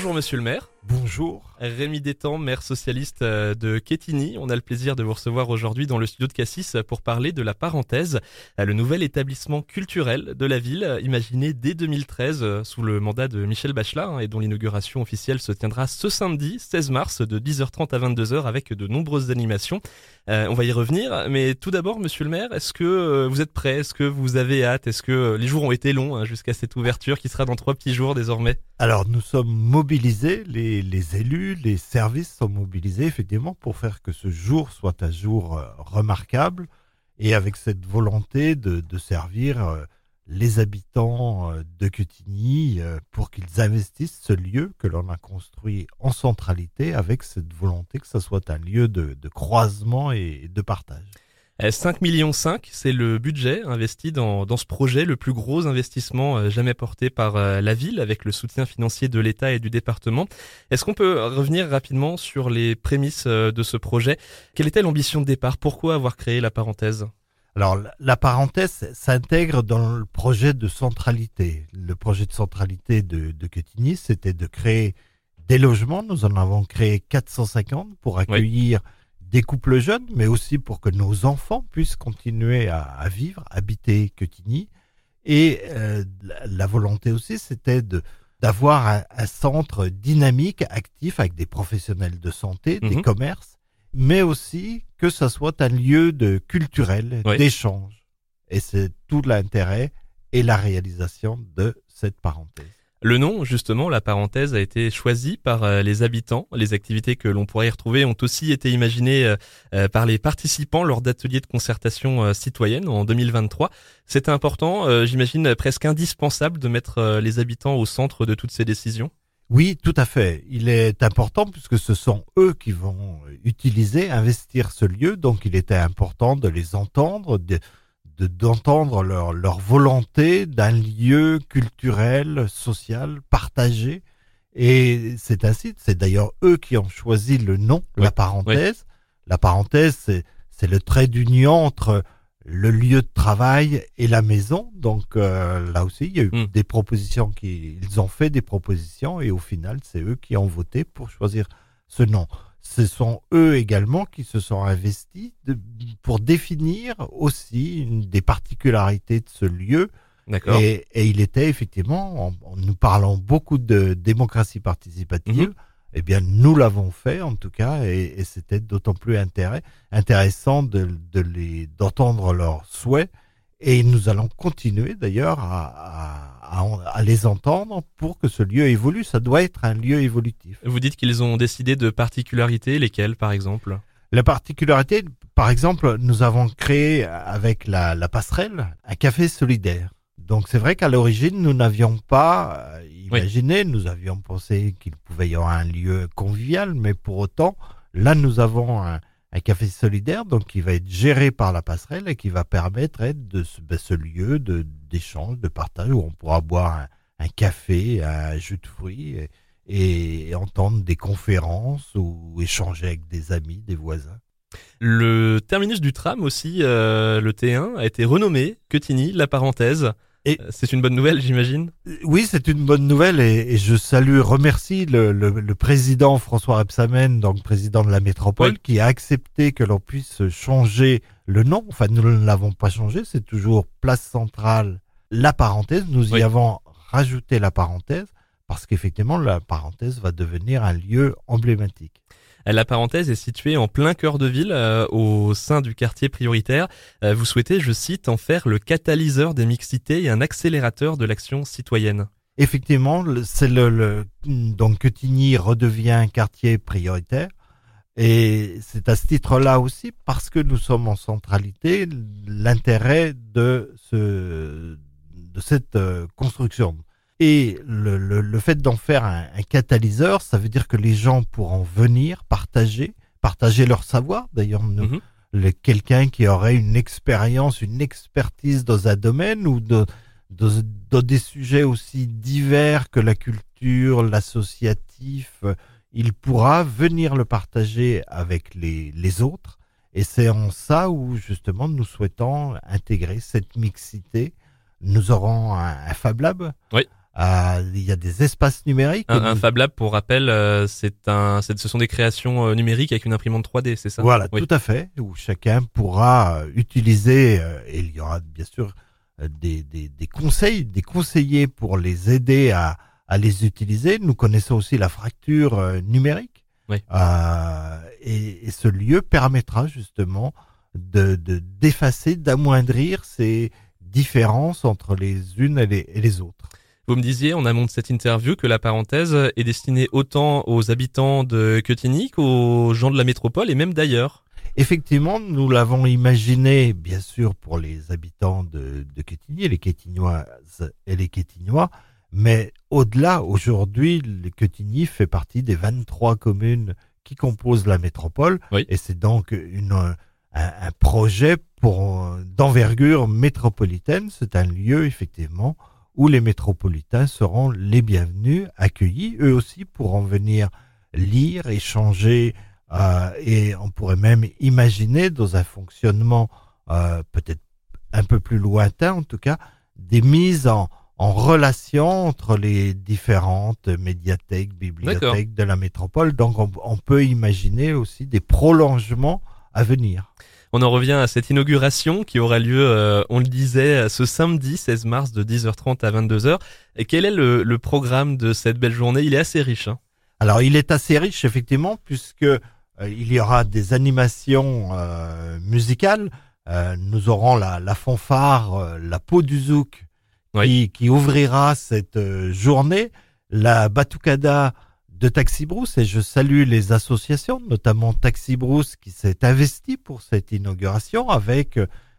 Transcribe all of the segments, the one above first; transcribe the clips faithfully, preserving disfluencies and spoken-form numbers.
Bonjour monsieur le maire. Bonjour. Rémi Détang, maire socialiste de Quetigny. On a le plaisir de vous recevoir aujourd'hui dans le studio de Cassis pour parler de La Parenthèse, le nouvel établissement culturel de la ville, imaginé dès deux mille treize sous le mandat de Michel Bachelard et dont l'inauguration officielle se tiendra ce samedi seize mars de dix heures trente à vingt-deux heures avec de nombreuses animations. Euh, on va y revenir, mais tout d'abord monsieur le maire, est-ce que vous êtes prêt? Est-ce que vous avez hâte? Est-ce que les jours ont été longs hein, jusqu'à cette ouverture qui sera dans trois petits jours désormais? Alors nous sommes mobilisés, les, les élus, les services sont mobilisés effectivement pour faire que ce jour soit un jour euh, remarquable et avec cette volonté de, de servir euh, les habitants euh, de Quetigny euh, pour qu'ils investissent ce lieu que l'on a construit en centralité avec cette volonté que ça soit un lieu de, de croisement et de partage. cinq virgule cinq millions, c'est le budget investi dans, dans ce projet, le plus gros investissement jamais porté par la ville avec le soutien financier de l'État et du département. Est-ce qu'on peut revenir rapidement sur les prémices de ce projet? Quelle était l'ambition de départ? Pourquoi avoir créé La Parenthèse? Alors, la parenthèse s'intègre dans le projet de centralité. Le projet de centralité de, de Quetigny, c'était de créer des logements. Nous en avons créé quatre cent cinquante pour accueillir oui. des couples jeunes, mais aussi pour que nos enfants puissent continuer à, à vivre, habiter Quetigny. Et euh, la, la volonté aussi, c'était de d'avoir un, un centre dynamique, actif, avec des professionnels de santé, mmh. des commerces, mais aussi que ça soit un lieu de culturel, oui. d'échange. Et c'est tout l'intérêt et la réalisation de cette parenthèse. Le nom, justement, La Parenthèse, a été choisi par les habitants. Les activités que l'on pourrait y retrouver ont aussi été imaginées par les participants lors d'ateliers de concertation citoyenne en deux mille vingt-trois. C'était important, j'imagine presque indispensable de mettre les habitants au centre de toutes ces décisions. Oui, tout à fait. Il est important puisque ce sont eux qui vont utiliser, investir ce lieu. Donc, il était important de les entendre, de De, d'entendre leur, leur volonté d'un lieu culturel, social, partagé. Et c'est ainsi, c'est d'ailleurs eux qui ont choisi le nom, oui, La Parenthèse. Oui. La Parenthèse, c'est, c'est le trait d'union entre le lieu de travail et la maison. Donc euh, là aussi, il y a eu mm. des propositions, qui, ils ont fait des propositions et au final, c'est eux qui ont voté pour choisir ce nom. Ce sont eux également qui se sont investis de, pour définir aussi une des particularités de ce lieu. D'accord. Et, et il était effectivement, en, en nous parlant beaucoup de démocratie participative, mmh. eh bien nous l'avons fait en tout cas, et, et c'était d'autant plus intérêt, intéressant de, de les, d'entendre leurs souhaits. Et nous allons continuer d'ailleurs à, à, à les entendre pour que ce lieu évolue. Ça doit être un lieu évolutif. Vous dites qu'ils ont décidé de particularités, lesquelles par exemple? La particularité, par exemple, nous avons créé avec la, la passerelle un café solidaire. Donc c'est vrai qu'à l'origine, nous n'avions pas imaginé, oui. nous avions pensé qu'il pouvait y avoir un lieu convivial, mais pour autant, là nous avons un un café solidaire, donc qui va être géré par la passerelle et qui va permettre de ce, ben, ce lieu de, d'échange, de partage où on pourra boire un, un café, un jus de fruits et, et entendre des conférences ou échanger avec des amis, des voisins. Le terminus du tram aussi, euh, le T un, a été renommé Quetigny, La Parenthèse. Et c'est une bonne nouvelle, j'imagine. Oui, c'est une bonne nouvelle et, et je salue, remercie le, le, le président François Rebsamen, donc président de la métropole, oui. qui a accepté que l'on puisse changer le nom. Enfin, nous ne l'avons pas changé, c'est toujours Place Centrale, La Parenthèse. Nous oui. y avons rajouté La Parenthèse parce qu'effectivement, La Parenthèse va devenir un lieu emblématique. La Parenthèse est située en plein cœur de ville, euh, au sein du quartier prioritaire. Euh, vous souhaitez, je cite, en faire le catalyseur des mixités et un accélérateur de l'action citoyenne. Effectivement, c'est le, le donc Quetigny redevient un quartier prioritaire et c'est à ce titre-là aussi parce que nous sommes en centralité l'intérêt de ce de cette euh, construction. Et le, le, le fait d'en faire un, un catalyseur, ça veut dire que les gens pourront venir partager, partager leur savoir. D'ailleurs, nous, mmh. le, quelqu'un qui aurait une expérience, une expertise dans un domaine ou de, de, dans des sujets aussi divers que la culture, l'associatif, il pourra venir le partager avec les, les autres. Et c'est en ça où, justement, nous souhaitons intégrer cette mixité. Nous aurons un, un Fab Lab. Oui. Euh, il y a des espaces numériques. Un, un Fab Lab, pour rappel, euh, c'est un, c'est, ce sont des créations euh, numériques avec une imprimante trois D, c'est ça? Voilà, Oui. tout à fait, où chacun pourra euh, utiliser, euh, et il y aura bien sûr euh, des, des, des conseils, des conseillers pour les aider à, à les utiliser. Nous connaissons aussi la fracture euh, numérique. Oui. Euh, et, et ce lieu permettra justement de, de d'effacer, d'amoindrir ces différences entre les unes et les, et les autres. Vous me disiez en amont de cette interview que la parenthèse est destinée autant aux habitants de Quetigny qu'aux gens de la métropole et même d'ailleurs. Effectivement, nous l'avons imaginé, bien sûr, pour les habitants de, de Quetigny, les Quetignoises et les Quetignois, mais au-delà, aujourd'hui, le Quetigny fait partie des vingt-trois communes qui composent la métropole, oui. Et c'est donc une, un, un projet pour d'envergure métropolitaine. C'est un lieu, effectivement, où les métropolitains seront les bienvenus, accueillis. Eux aussi pourront venir lire, échanger, euh, et on pourrait même imaginer dans un fonctionnement euh, peut-être un peu plus lointain, en tout cas, des mises en, en relation entre les différentes médiathèques, bibliothèques D'accord. de la métropole. Donc on, on peut imaginer aussi des prolongements à venir. On en revient à cette inauguration qui aura lieu, euh, on le disait, ce samedi seize mars de dix heures trente à vingt-deux heures. Et quel est le, le programme de cette belle journée? Il est assez riche. Hein. Alors, il est assez riche, effectivement, puisque euh, il y aura des animations euh, musicales. Euh, nous aurons la, la fanfare, euh, la peau du zouk, oui. qui, qui ouvrira cette euh, journée. La batucada de Taxi Brousse, et je salue les associations, notamment Taxi Brousse qui s'est investi pour cette inauguration avec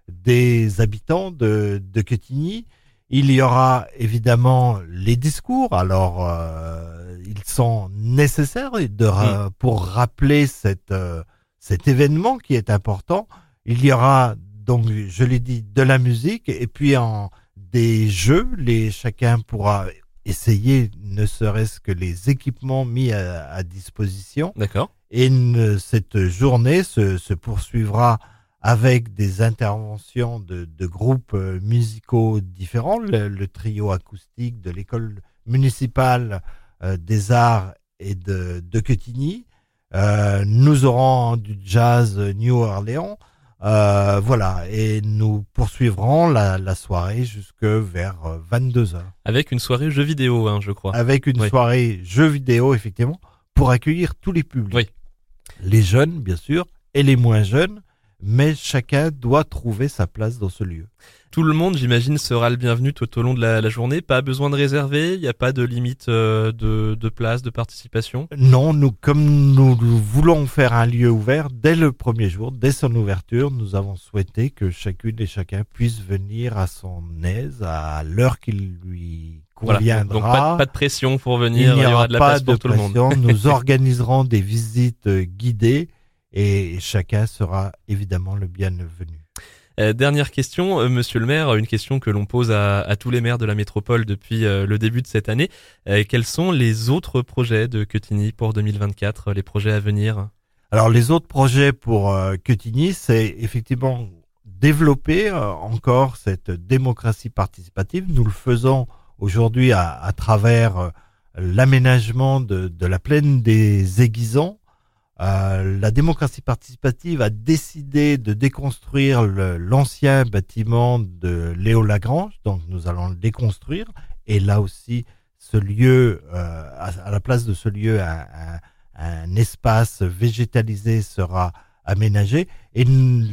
des habitants de, de Quetigny. Il y aura évidemment les discours, alors euh, ils sont nécessaires de, mmh. pour rappeler cette, euh, cet événement qui est important. Il y aura donc, je l'ai dit, de la musique et puis en, des jeux, les, chacun pourra essayer ne serait-ce que les équipements mis à, à disposition. D'accord. Et une, cette journée se, se poursuivra avec des interventions de, de groupes musicaux différents. Le, le trio acoustique de l'école municipale euh, des arts et de, de Quetigny. Euh, nous aurons du jazz New Orleans. Euh, voilà, et nous poursuivrons la, la soirée jusque vers vingt-deux heures. Avec une soirée jeux vidéo, hein, je crois. Avec une oui. soirée jeux vidéo, effectivement, pour accueillir tous les publics. Oui. Les jeunes, bien sûr, et les moins jeunes, mais chacun doit trouver sa place dans ce lieu. Tout le monde, j'imagine, sera le bienvenu tout au long de la, la journée. Pas besoin de réserver, il n'y a pas de limite euh, de, de place, de participation? Non, nous, comme nous, nous voulons faire un lieu ouvert, dès le premier jour, dès son ouverture, nous avons souhaité que chacune et chacun puisse venir à son aise, à l'heure qu'il lui conviendra. Voilà, donc pas de, pas de pression pour venir, il, il y aura de la place pour tout le monde. Nous organiserons des visites guidées et chacun sera évidemment le bienvenu. Euh, dernière question, euh, monsieur le maire, une question que l'on pose à, à tous les maires de la métropole depuis euh, le début de cette année. Euh, quels sont les autres projets de Quetigny pour deux mille vingt-quatre, les projets à venir? Alors les autres projets pour euh, Quetigny, c'est effectivement développer euh, encore cette démocratie participative. Nous le faisons aujourd'hui à, à travers euh, l'aménagement de, de la plaine des Aiguisons. Euh, la démocratie participative a décidé de déconstruire le, l'ancien bâtiment de Léo Lagrange, donc nous allons le déconstruire. Et là aussi, ce lieu, euh, à, à la place de ce lieu, un, un, un espace végétalisé sera aménagé. Et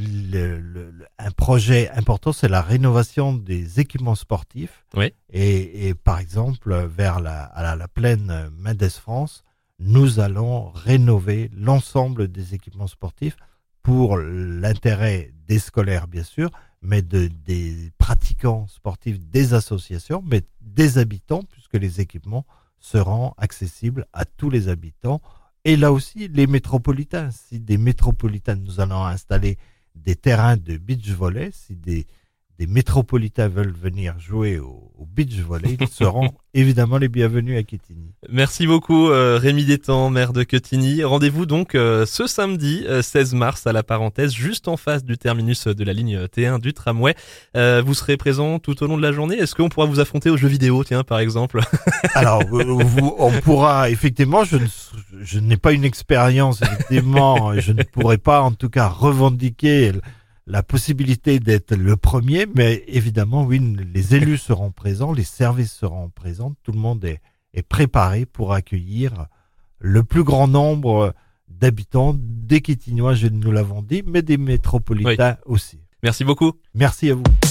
le, le, un projet important, c'est la rénovation des équipements sportifs. Oui. Et, et par exemple, vers la, à la, la plaine Mendes France, nous allons rénover l'ensemble des équipements sportifs pour l'intérêt des scolaires, bien sûr, mais de, des pratiquants sportifs, des associations, mais des habitants, puisque les équipements seront accessibles à tous les habitants. Et là aussi, les métropolitains. Si des métropolitains, nous allons installer des terrains de beach volley, si des, des métropolitains veulent venir jouer au, au beach volley, ils seront évidemment les bienvenus à Quetigny. Merci beaucoup euh, Rémi Détang, maire de Quetigny. Rendez-vous donc euh, ce samedi euh, seize mars à la Parenthèse, juste en face du terminus de la ligne T un du tramway. Euh, vous serez présent tout au long de la journée. Est-ce qu'on pourra vous affronter aux jeux vidéo, tiens, par exemple? Alors, vous, on pourra, effectivement, je, ne, je n'ai pas une expérience, effectivement, je ne pourrais pas en tout cas revendiquer la possibilité d'être le premier, mais évidemment, oui, les élus seront présents, les services seront présents, tout le monde est, est préparé pour accueillir le plus grand nombre d'habitants, des Quetignois, nous l'avons dit, mais des métropolitains oui. aussi. Merci beaucoup. Merci à vous.